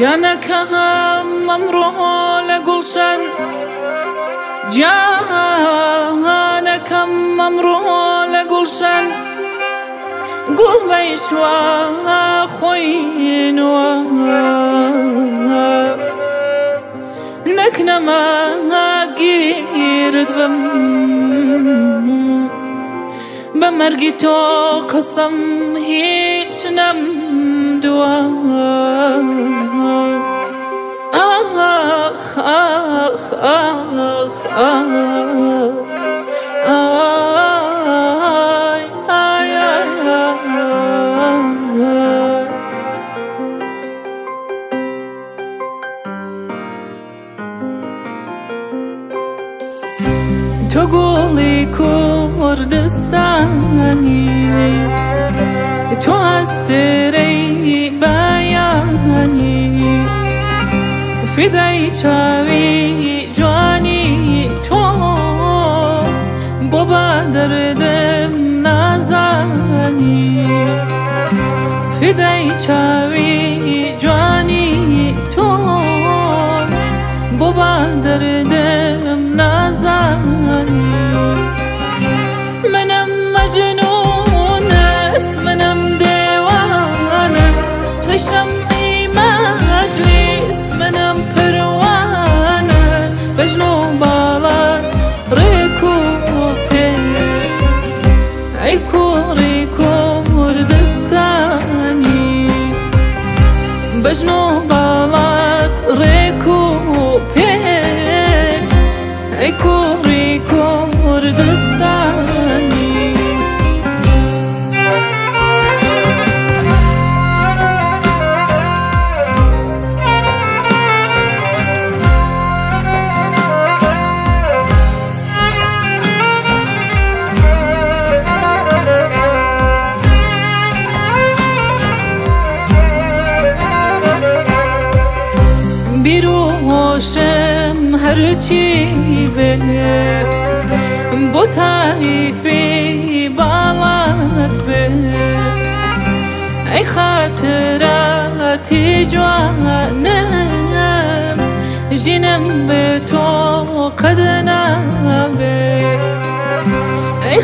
جانك هم ممروه لگلشن، جانك هم ممروه لگلشن، گل بیشوا خوینوا نکنما گیرد بم بمرگی تو قسم هیچ نم دوا آخ آخ آخ آی آی تو گلی کردستانی، تو هستری بیانی، فدای چاوی جوانی تو، بابا دردم نازانی، فدای چاوی جوانی تو، بابا دردم نازانی. منم مجنونت، منم دیوانم، تو شمعی مجلس، منم پروانه، بجنو بالات ریکو پی، ای کوری کردستانی، بجنو بالات ریکو پی، ای کوری کردستانی. بیروشم هرچی به با تعریفی بالات به، ای خاطراتی جوانم، جینم به تو قد نبه، ای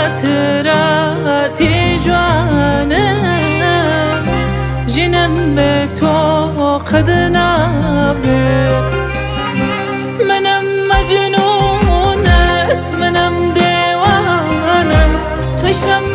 خاطراتی جوانم، جینم به تو قد نبه. منم مجنونت، منم دیوانم، تو شم